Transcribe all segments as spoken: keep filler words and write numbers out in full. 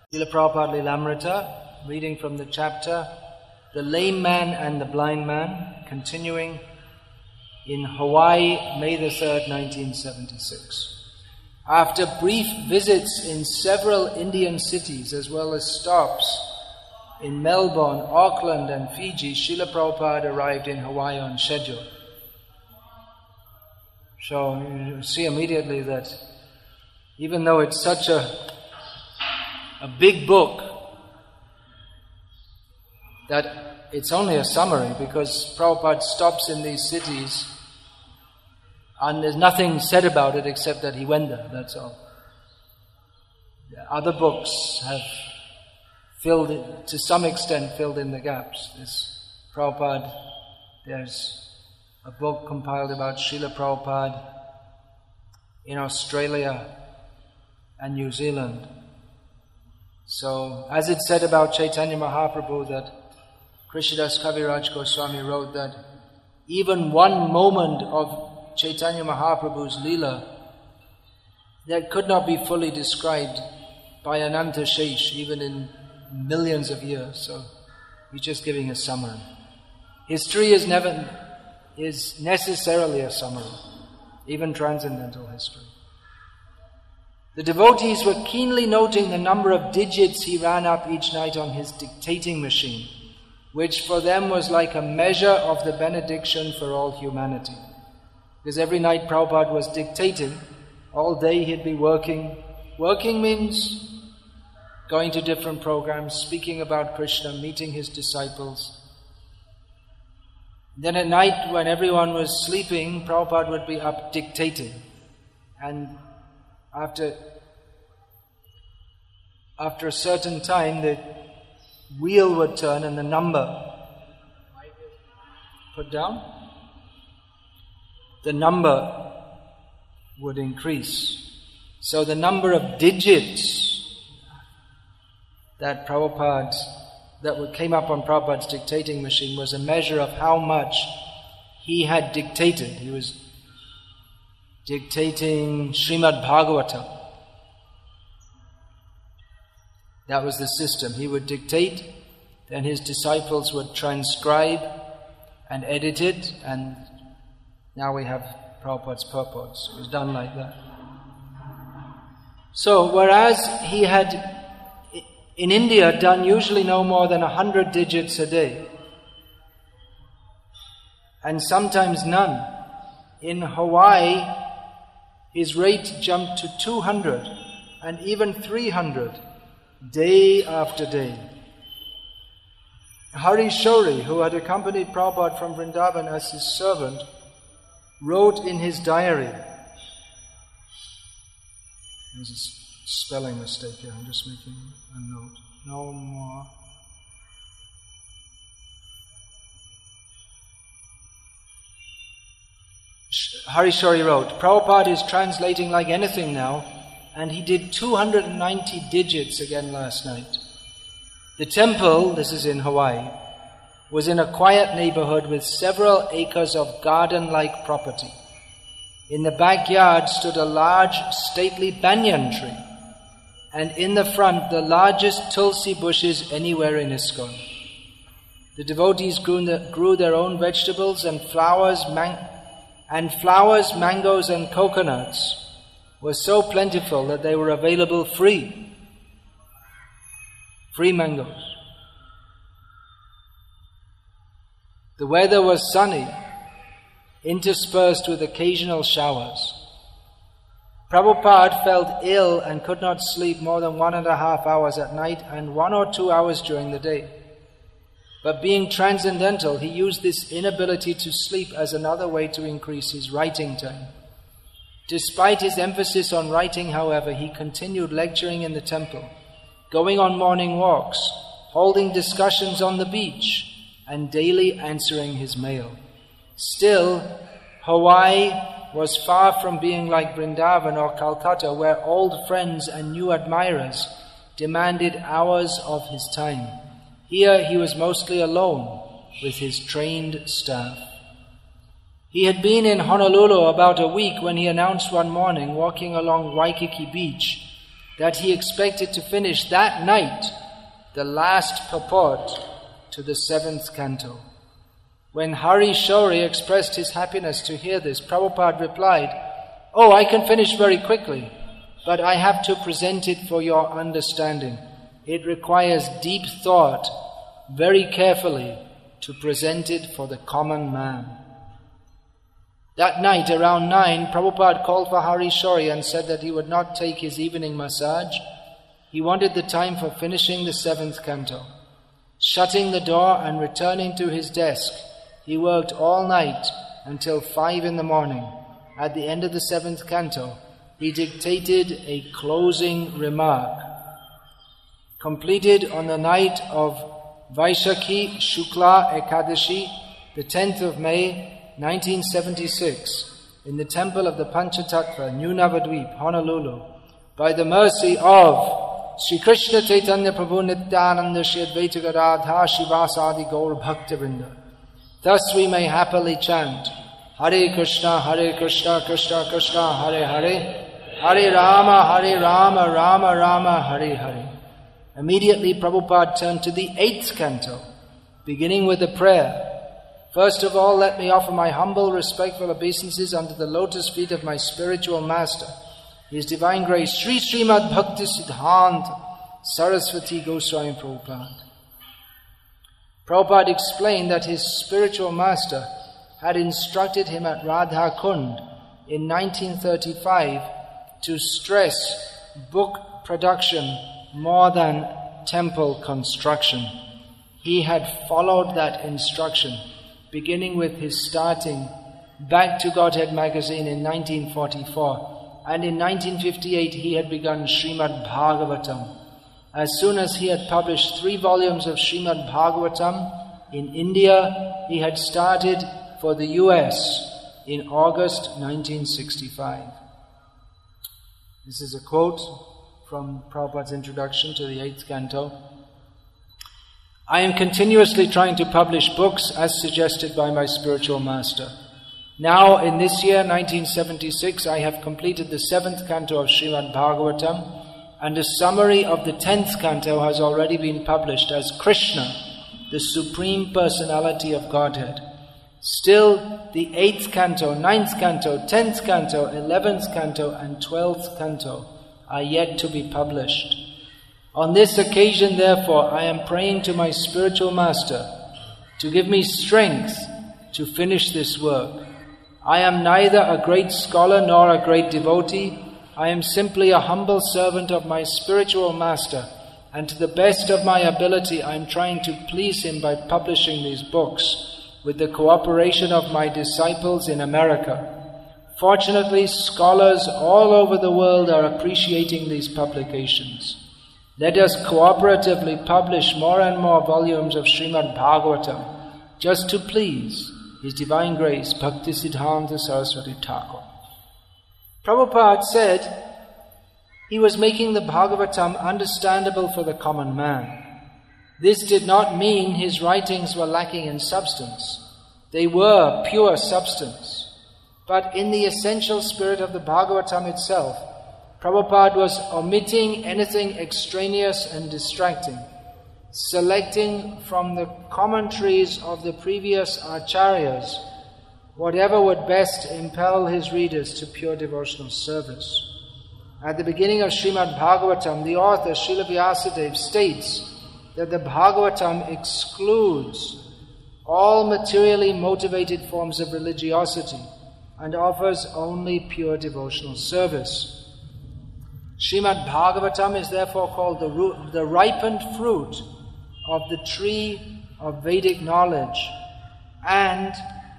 Srila Prabhupada Lilamrita, reading from the chapter, The Lame Man and the Blind Man, continuing in Hawaii, May the third, nineteen seventy-six. After brief visits in several Indian cities as well as stops in Melbourne, Auckland and Fiji, Srila Prabhupada arrived in Hawaii on schedule. So you see immediately that even though it's such a, a big book, that it's only a summary, because Prabhupada stops in these cities and there's nothing said about it except that he went there, that's all. Other books have filled, it, to some extent, filled in the gaps. This Prabhupada, there's a book compiled about Srila Prabhupada in Australia and New Zealand. So, as it said about Chaitanya Mahaprabhu, that Krishnadas Kaviraj Goswami wrote that even one moment of Chaitanya Mahaprabhu's Leela that could not be fully described by Ananta Shesh, even in millions of years. So he's just giving a summary. History is never is necessarily a summary, even transcendental history. The devotees were keenly noting the number of digits he ran up each night on his dictating machine, which for them was like a measure of the benediction for all humanity. Because every night Prabhupada was dictating, all day he'd be working. Working means going to different programs, speaking about Krishna, meeting his disciples. Then at night, when everyone was sleeping, Prabhupada would be up dictating. And after, after a certain time, the wheel would turn and the number put down. The number would increase. So the number of digits that Prabhupada, that came up on Prabhupada's dictating machine was a measure of how much he had dictated. He was dictating Srimad Bhagavatam. That was the system. He would dictate, then his disciples would transcribe and edit it, and now we have Prabhupada's purports. It was done like that. So, whereas he had, in India, done usually no more than a hundred digits a day, and sometimes none, in Hawaii, his rate jumped to two hundred and even three hundred, day after day. Hari Shori, who had accompanied Prabhupada from Vrindavan as his servant, wrote in his diary, there's a spelling mistake here, I'm just making a note, no more. Hari Shori wrote, Prabhupada is translating like anything now, and he did two hundred ninety digits again last night. The temple, this is in Hawaii, was in a quiet neighborhood with several acres of garden-like property. In the backyard stood a large, stately banyan tree, and in the front the largest tulsi bushes anywhere in ISKCON. The devotees grew, the, grew their own vegetables and flowers, man, and flowers, mangoes and coconuts were so plentiful that they were available free. Free mangoes. The weather was sunny, interspersed with occasional showers. Prabhupada felt ill and could not sleep more than one and a half hours at night and one or two hours during the day. But being transcendental, he used this inability to sleep as another way to increase his writing time. Despite his emphasis on writing, however, he continued lecturing in the temple, going on morning walks, holding discussions on the beach, and daily answering his mail. Still, Hawaii was far from being like Vrindavan or Calcutta, where old friends and new admirers demanded hours of his time. Here he was mostly alone with his trained staff. He had been in Honolulu about a week when he announced one morning, walking along Waikiki Beach, that he expected to finish that night the last purport to the seventh canto. When Hari Shauri expressed his happiness to hear this, Prabhupada replied, "Oh, I can finish very quickly, but I have to present it for your understanding. It requires deep thought, very carefully, to present it for the common man." That night, around nine, Prabhupada called for Hari Shauri and said that he would not take his evening massage. He wanted the time for finishing the seventh canto. Shutting the door and returning to his desk, he worked all night until five in the morning. At the end of the seventh canto, he dictated a closing remark. Completed on the night of Vaishakhi Shukla Ekadashi, the tenth of May, nineteen seventy-six, in the temple of the Panchatattva, New Navadvip, Honolulu, by the mercy of Sri Krishna Chaitanya Prabhu Nityananda Shri Advaita Gadadhar Shivasadi Gaur Bhaktivinoda. Thus we may happily chant, Hare Krishna, Hare Krishna, Krishna Krishna, Hare Hare, Hare Rama, Hare Rama, Rama Rama, Hare Hare. Immediately Prabhupada turned to the eighth canto, beginning with a prayer. First of all, let me offer my humble, respectful obeisances unto the lotus feet of my spiritual master, His Divine Grace, Sri Srimad Bhakti Siddhanta Saraswati Goswami Prabhupada. Prabhupada explained that his spiritual master had instructed him at Radha Kund in nineteen thirty-five to stress book production more than temple construction. He had followed that instruction, beginning with his starting Back to Godhead magazine in nineteen forty-four, and in nineteen fifty-eight he had begun Srimad Bhagavatam. As soon as he had published three volumes of Srimad Bhagavatam in India, he had started for the U S in August nineteen sixty-five. This is a quote from Prabhupada's introduction to the eighth canto. I am continuously trying to publish books as suggested by my spiritual master. Now, in this year, nineteen seventy-six, I have completed the seventh canto of Srimad Bhagavatam, and a summary of the tenth canto has already been published as Krishna, the Supreme Personality of Godhead. Still, the eighth canto, ninth canto, tenth canto, eleventh canto, and twelfth canto are yet to be published. On this occasion, therefore, I am praying to my spiritual master to give me strength to finish this work. I am neither a great scholar nor a great devotee. I am simply a humble servant of my spiritual master, and to the best of my ability I am trying to please him by publishing these books with the cooperation of my disciples in America. Fortunately, scholars all over the world are appreciating these publications. Let us cooperatively publish more and more volumes of Srimad Bhagavatam, just to please His Divine Grace, Bhakti Siddhanta Saraswati Thakur. Prabhupada said he was making the Bhagavatam understandable for the common man. This did not mean his writings were lacking in substance. They were pure substance. But in the essential spirit of the Bhagavatam itself, Prabhupada was omitting anything extraneous and distracting, selecting from the commentaries of the previous acharyas whatever would best impel his readers to pure devotional service. At the beginning of Srimad Bhagavatam, the author, Srila Vyasadeva, states that the Bhagavatam excludes all materially motivated forms of religiosity and offers only pure devotional service. Srimad Bhagavatam is therefore called the, root, the ripened fruit of the tree of Vedic knowledge, and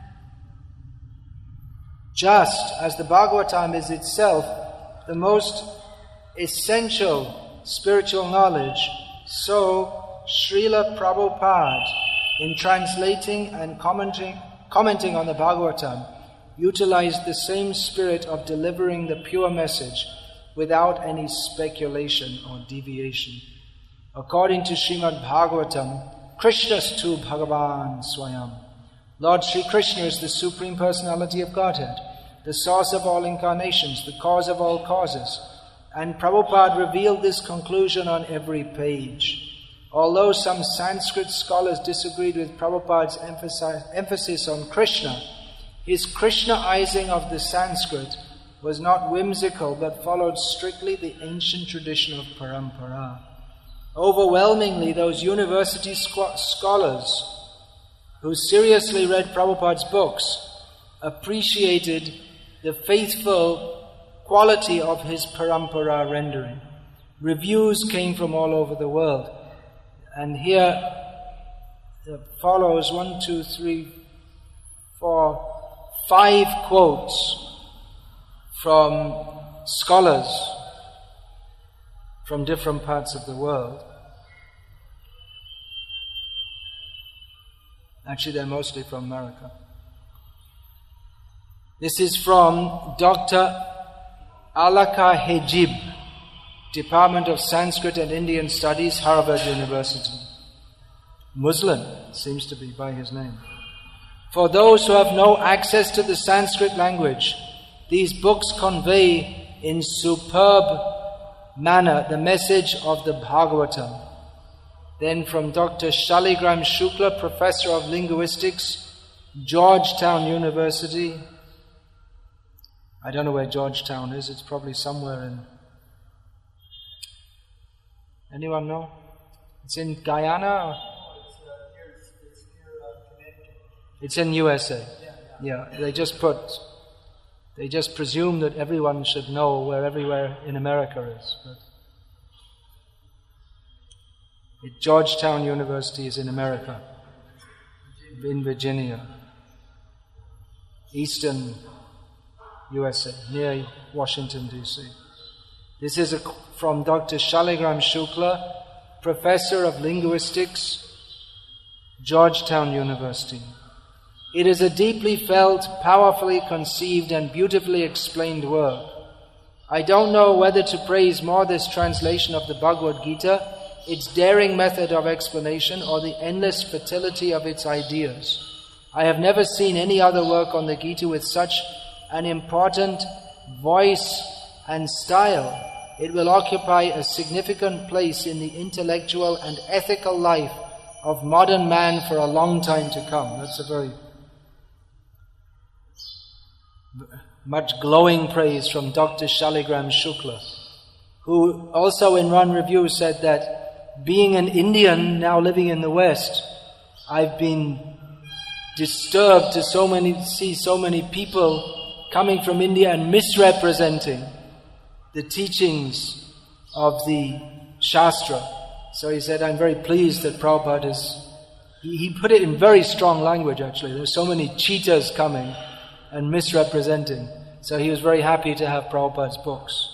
just as the Bhagavatam is itself the most essential spiritual knowledge, so Srila Prabhupada, in translating and commenting, commenting on the Bhagavatam, utilized the same spirit of delivering the pure message without any speculation or deviation. According to Srimad Bhagavatam, Krishnastu Bhagavan Swayam. Lord Sri Krishna is the Supreme Personality of Godhead, the source of all incarnations, the cause of all causes, and Prabhupada revealed this conclusion on every page. Although some Sanskrit scholars disagreed with Prabhupada's emphasis on Krishna, his Krishnaizing of the Sanskrit was not whimsical but followed strictly the ancient tradition of Parampara. Overwhelmingly, those university squ- scholars who seriously read Prabhupada's books appreciated the faithful quality of his Parampara rendering. Reviews came from all over the world. And here follows one, two, three, four, five quotes from scholars from different parts of the world. Actually, they're mostly from America. This is from Doctor Alaka Hejib, Department of Sanskrit and Indian Studies, Harvard University. Muslim, seems to be by his name. For those who have no access to the Sanskrit language, these books convey in superb manner the message of the Bhagavatam. Then from Doctor Shaligram Shukla, Professor of Linguistics, Georgetown University. I don't know where Georgetown is, it's probably somewhere in... Anyone know? It's in Guyana? Or? It's in U S A. Yeah, they just put, they just presume that everyone should know where everywhere in America is. But it, Georgetown University is in America, in Virginia, eastern U S A, near Washington, D C This is a, from Doctor Shaligram Shukla, Professor of Linguistics, Georgetown University. It is a deeply felt, powerfully conceived and beautifully explained work. I don't know whether to praise more this translation of the Bhagavad Gita, its daring method of explanation, or the endless fertility of its ideas. I have never seen any other work on the Gita with such an important voice and style. It will occupy a significant place in the intellectual and ethical life of modern man for a long time to come. That's a very much glowing praise from Doctor Shaligram Shukla, who also in one review said that being an Indian now living in the West, I've been disturbed to so many see so many people coming from India and misrepresenting the teachings of the Shastra. So he said, I'm very pleased that Prabhupada is... He, he put it in very strong language, actually. There's so many cheaters coming and misrepresenting. So he was very happy to have Prabhupada's books.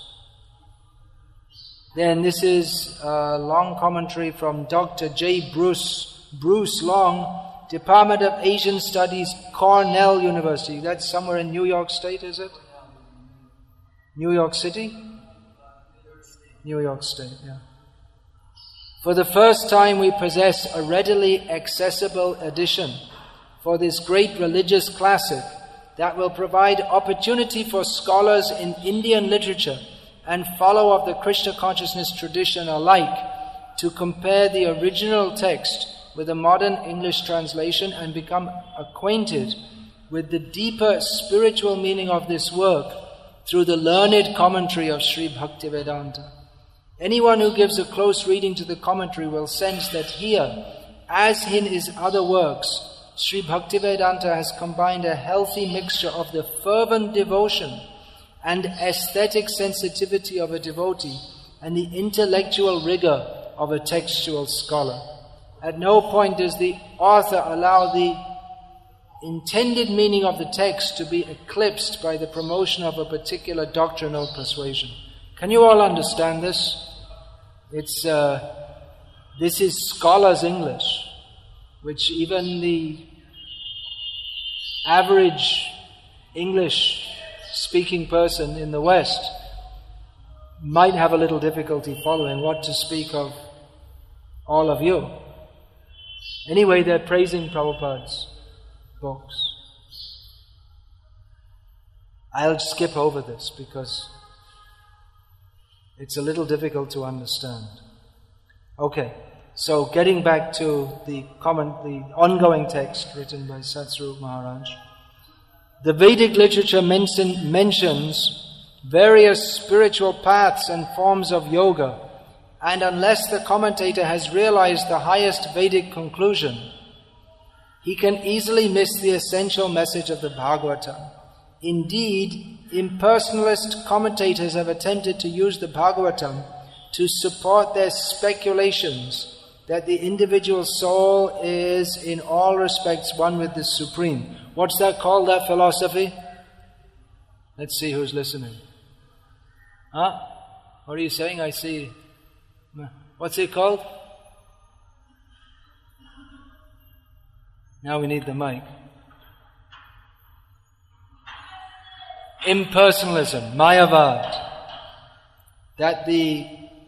Then this is a long commentary from Doctor J. Bruce, Bruce Long, Department of Asian Studies, Cornell University. That's somewhere in New York State, is it? New York City? New York State, yeah. For the first time we possess a readily accessible edition for this great religious classic that will provide opportunity for scholars in Indian literature and follower of the Krishna consciousness tradition alike to compare the original text with a modern English translation and become acquainted with the deeper spiritual meaning of this work through the learned commentary of Sri Bhaktivedanta. Anyone who gives a close reading to the commentary will sense that here, as in his other works, Sri Bhaktivedanta has combined a healthy mixture of the fervent devotion and aesthetic sensitivity of a devotee and the intellectual rigor of a textual scholar. At no point does the author allow the intended meaning of the text to be eclipsed by the promotion of a particular doctrinal persuasion. Can you all understand this? It's uh, this is scholar's English, which even the average English-speaking person in the West might have a little difficulty following, what to speak of all of you. Anyway, they're praising Prabhupada's books. I'll skip over this because it's a little difficult to understand. Okay, so getting back to the comment, the ongoing text written by Satsvarup Maharaj. The Vedic literature mention, mentions various spiritual paths and forms of yoga, and unless the commentator has realized the highest Vedic conclusion, he can easily miss the essential message of the Bhagavatam. Indeed, impersonalist commentators have attempted to use the Bhagavatam to support their speculations that the individual soul is in all respects one with the Supreme. What's that called, that philosophy? Let's see who's listening. Huh? What are you saying? I see. What's it called? Now we need the mic. Impersonalism, Mayavad. That the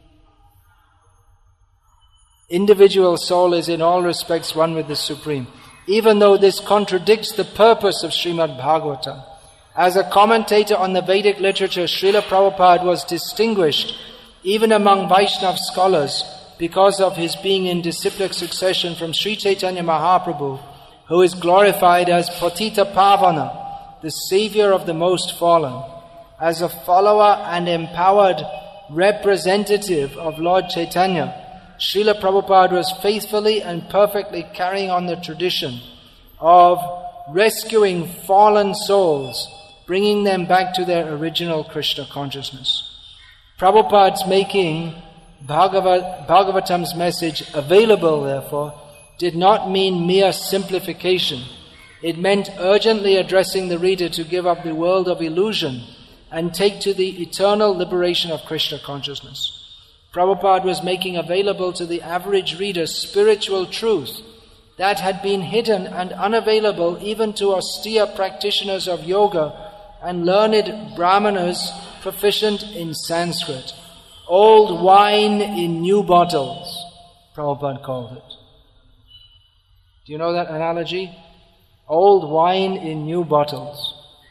individual soul is in all respects one with the Supreme. Even though this contradicts the purpose of Srimad Bhagavatam. As a commentator on the Vedic literature, Srila Prabhupada was distinguished even among Vaishnava scholars because of his being in disciplic succession from Sri Chaitanya Mahaprabhu, who is glorified as Patita Pavana, the savior of the most fallen. As a follower and empowered representative of Lord Chaitanya, Srila Prabhupada was faithfully and perfectly carrying on the tradition of rescuing fallen souls, bringing them back to their original Krishna consciousness. Prabhupada's making Bhagavat, Bhagavatam's message available, therefore, did not mean mere simplification. It meant urgently addressing the reader to give up the world of illusion and take to the eternal liberation of Krishna consciousness. Prabhupada was making available to the average reader spiritual truth that had been hidden and unavailable even to austere practitioners of yoga and learned brahmanas proficient in Sanskrit. Old wine in new bottles, Prabhupada called it. Do you know that analogy? Old wine in new bottles.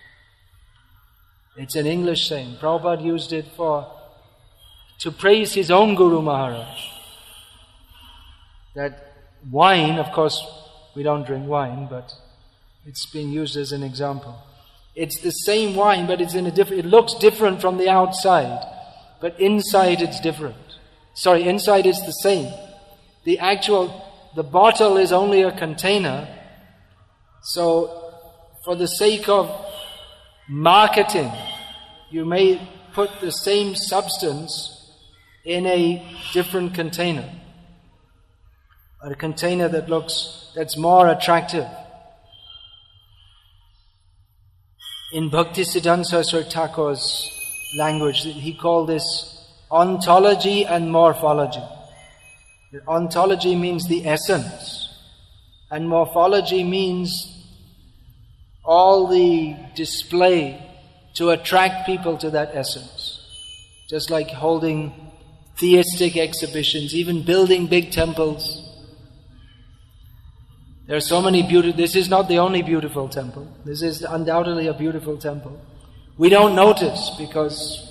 It's an English saying. Prabhupada used it for to praise his own Guru Maharaj. That wine, of course, we don't drink wine, but it's being used as an example. It's the same wine, but it's in a different, it looks different from the outside, but inside it's different. Sorry, inside it's the same. The actual, the bottle is only a container, so for the sake of marketing, you may put the same substance in a different container. A container that looks, that's more attractive. In Bhaktisiddhanta Saraswati Thakur's language, he called this ontology and morphology. Ontology means the essence, and morphology means all the display to attract people to that essence. Just like holding theistic exhibitions, even building big temples. There are so many beautiful, this is not the only beautiful temple. This is undoubtedly a beautiful temple. We don't notice because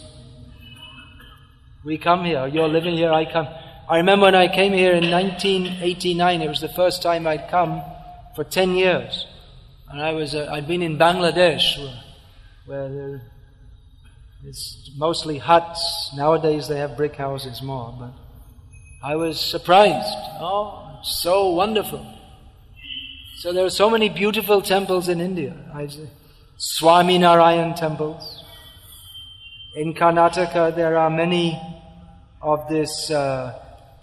we come here, you're living here, I come. I remember when I came here in nineteen eighty-nine, it was the first time I'd come for ten years. And I was, uh, I'd been in Bangladesh, where, where there, it's mostly huts. Nowadays they have brick houses more, but I was surprised. Oh, so wonderful. So there are so many beautiful temples in India. I say, Swami Narayan temples. In Karnataka there are many of this, uh,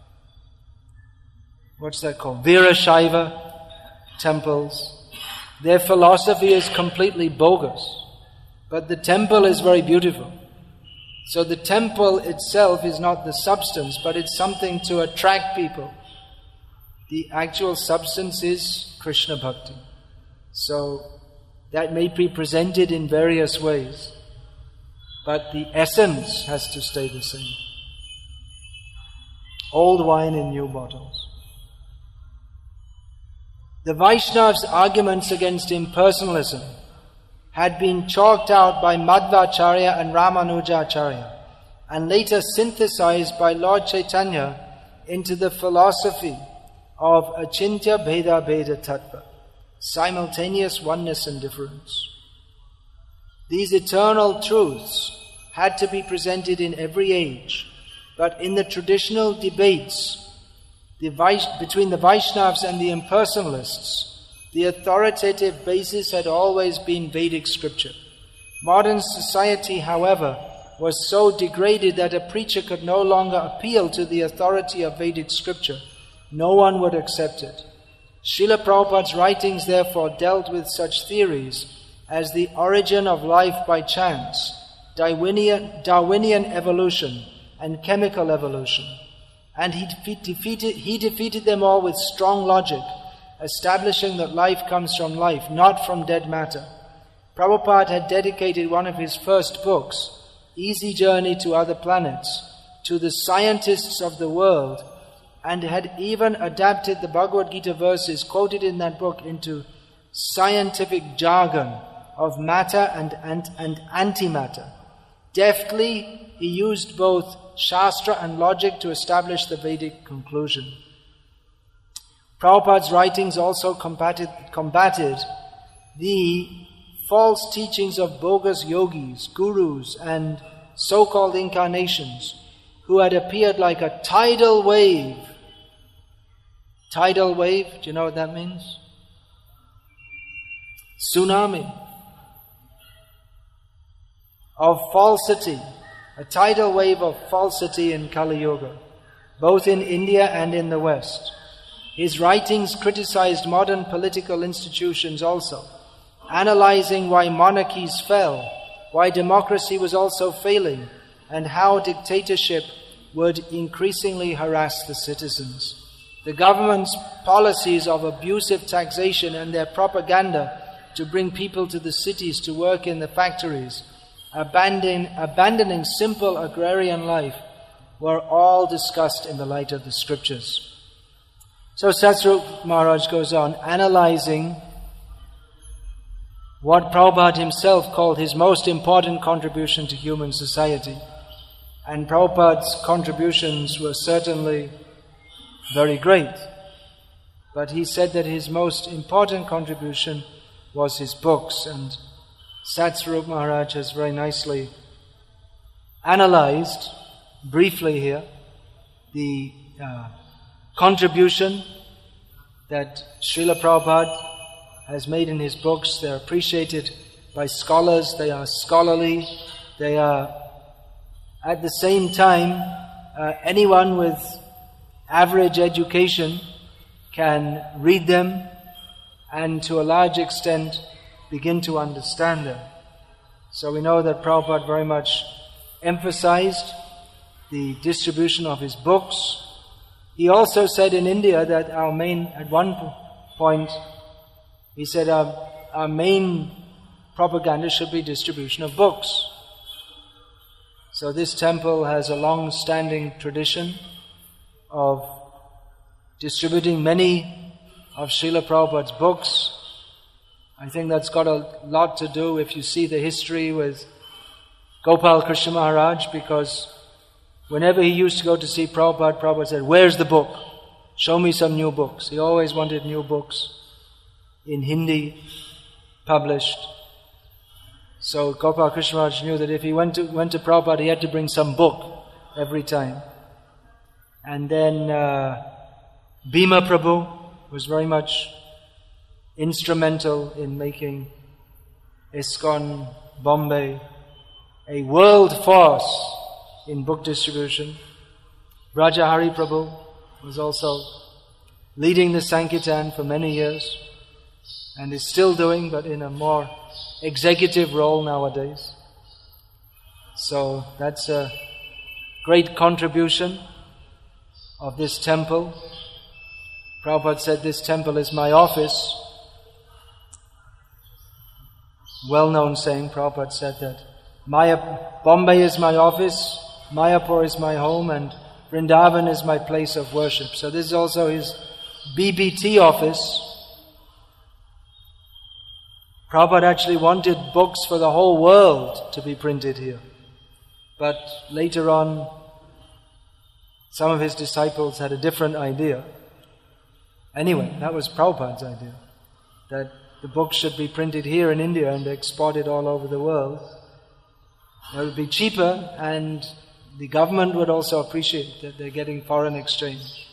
what's that called? Virashaiva temples. Their philosophy is completely bogus, but the temple is very beautiful. So the temple itself is not the substance, but it's something to attract people. The actual substance is Krishna Bhakti. So that may be presented in various ways, but the essence has to stay the same. Old wine in new bottles. The Vaishnavas' arguments against impersonalism had been chalked out by Madhvacharya and Ramanujacharya and later synthesized by Lord Chaitanya into the philosophy of Achintya Bheda Bheda Tattva, simultaneous oneness and difference. These eternal truths had to be presented in every age, but in the traditional debates the Vais- between the Vaishnavas and the impersonalists, the authoritative basis had always been Vedic scripture. Modern society, however, was so degraded that a preacher could no longer appeal to the authority of Vedic scripture. No one would accept it. Srila Prabhupada's writings therefore dealt with such theories as the origin of life by chance, Darwinian, Darwinian evolution, and chemical evolution. And he defeated, he defeated them all with strong logic, establishing that life comes from life, not from dead matter. Prabhupada had dedicated one of his first books, Easy Journey to Other Planets, to the scientists of the world, and had even adapted the Bhagavad Gita verses quoted in that book into scientific jargon of matter and, and, and antimatter. Deftly, he used both Shastra and logic to establish the Vedic conclusion. Prabhupada's writings also combated, combated the false teachings of bogus yogis, gurus, and so-called incarnations who had appeared like a tidal wave. Tidal wave, do you know what that means? Tsunami of falsity, a tidal wave of falsity in Kali Yuga, both in India and in the West. His writings criticized modern political institutions also, analyzing why monarchies fell, why democracy was also failing, and how dictatorship would increasingly harass the citizens. The government's policies of abusive taxation and their propaganda to bring people to the cities to work in the factories, Abandon, abandoning simple agrarian life, were all discussed in the light of the scriptures. So Satsvarup Maharaj goes on, analyzing what Prabhupada himself called his most important contribution to human society. And Prabhupada's contributions were certainly very great. But he said that his most important contribution was his books, and Satsvarup Maharaj has very nicely analyzed, briefly here, the uh, contribution that Srila Prabhupada has made in his books. They're appreciated by scholars, they are scholarly, they are at the same time, uh, anyone with average education can read them and to a large extent begin to understand them. So we know that Prabhupada very much emphasized the distribution of his books. He also said in India that our main, at one point, he said our, our main propaganda should be distribution of books. So this temple has a long-standing tradition of distributing many of Srila Prabhupada's books. I think that's got a lot to do, if you see the history, with Gopal Krishna Maharaj, because whenever he used to go to see Prabhupada, Prabhupada said, "Where's the book? Show me some new books." He always wanted new books in Hindi published. So Gopal Krishna Maharaj knew that if he went to, went to Prabhupada, he had to bring some book every time. And then uh, Bhima Prabhu was very much instrumental in making ISKCON Bombay a world force in book distribution. Braja Hari Prabhu was also leading the Sankirtan for many years and is still doing, but in a more executive role nowadays. So that's a great contribution of this temple. Prabhupada said, "This temple is my office." Well-known saying. Prabhupada said that Maya, Bombay is my office, Mayapur is my home, and Vrindavan is my place of worship. So this is also his B B T office. Prabhupada actually wanted books for the whole world to be printed here. But later on, some of his disciples had a different idea. Anyway, that was Prabhupada's idea, that the book should be printed here in India and exported all over the world. It would be cheaper, and the government would also appreciate that they're getting foreign exchange.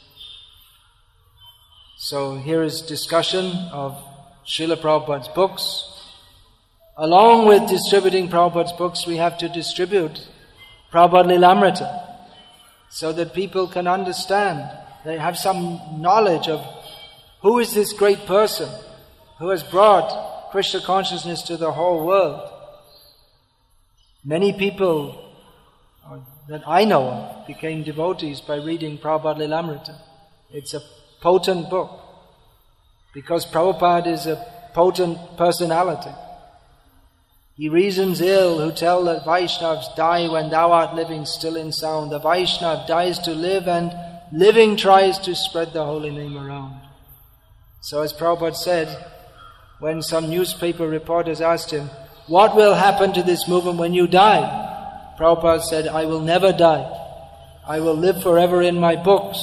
So here is discussion of Srila Prabhupada's books. Along with distributing Prabhupada's books, we have to distribute Prabhupada Lilamrita, so that people can understand, they have some knowledge of who is this great person who has brought Krishna consciousness to the whole world. Many people that I know of became devotees by reading Prabhupada Lilamrita. It's a potent book, because Prabhupada is a potent personality. He reasons ill who tell that Vaishnavas die when thou art living still in sound. The Vaishnav dies to live, and living tries to spread the holy name around. So as Prabhupada said, when some newspaper reporters asked him, what will happen to this movement when you die? Prabhupada said, I will never die. I will live forever in my books.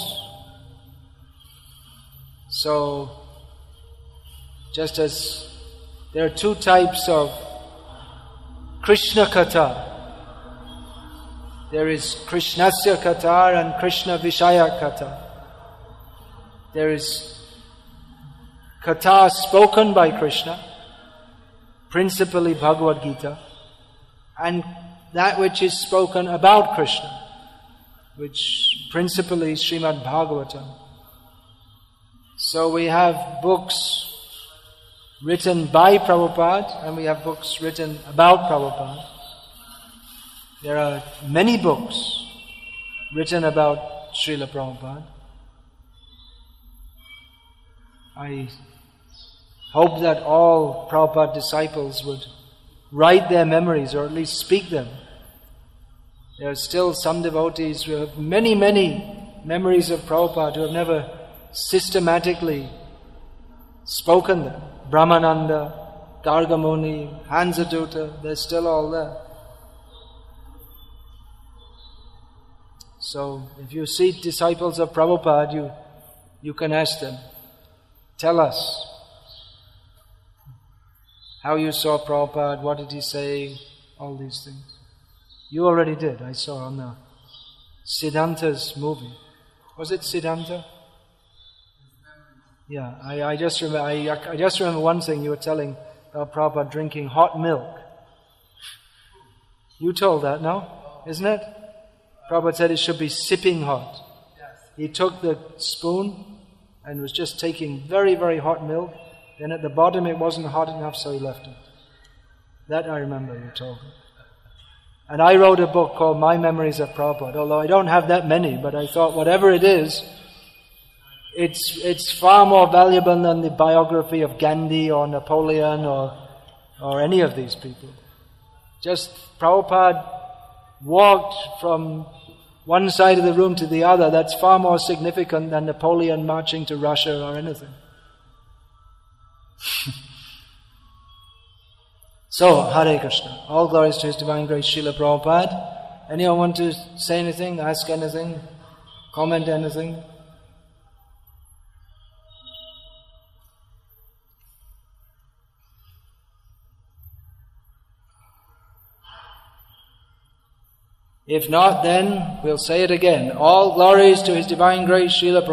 So, just as there are two types of Krishna Katha. There is Krishnasya Katha and Krishna Vishaya Katha. There is Katha spoken by Krishna, principally Bhagavad Gita, and that which is spoken about Krishna, which principally is Srimad Bhagavatam. So we have books written by Prabhupada, and we have books written about Prabhupada. There are many books written about Srila Prabhupada. I hope that all Prabhupada disciples would write their memories, or at least speak them. There are still some devotees who have many, many memories of Prabhupada who have never systematically spoken them. Brahmananda, Gargamuni, Hansadutta, they're still all there. So, if you see disciples of Prabhupada, you, you can ask them, tell us how you saw Prabhupada, what did he say, all these things. You already did, I saw on the Siddhanta's movie. Was it Siddhanta? Yeah, I, I just remember. I, I just remember one thing you were telling about Prabhupada drinking hot milk. You told that, no? Isn't it? Prabhupada said it should be sipping hot. He took the spoon and was just taking very, very hot milk. Then at the bottom it wasn't hot enough, so he left it. That I remember you told me. And I wrote a book called My Memories of Prabhupada, although I don't have that many, but I thought whatever it is, It's it's far more valuable than the biography of Gandhi or Napoleon or or any of these people. Just Prabhupada walked from one side of the room to the other. That's far more significant than Napoleon marching to Russia or anything. So, Hare Krishna. All glories to His Divine Grace, Srila Prabhupada. Anyone want to say anything, ask anything, comment anything? If not, then we'll say it again. All glories to His Divine Grace, Srila Prabhupada.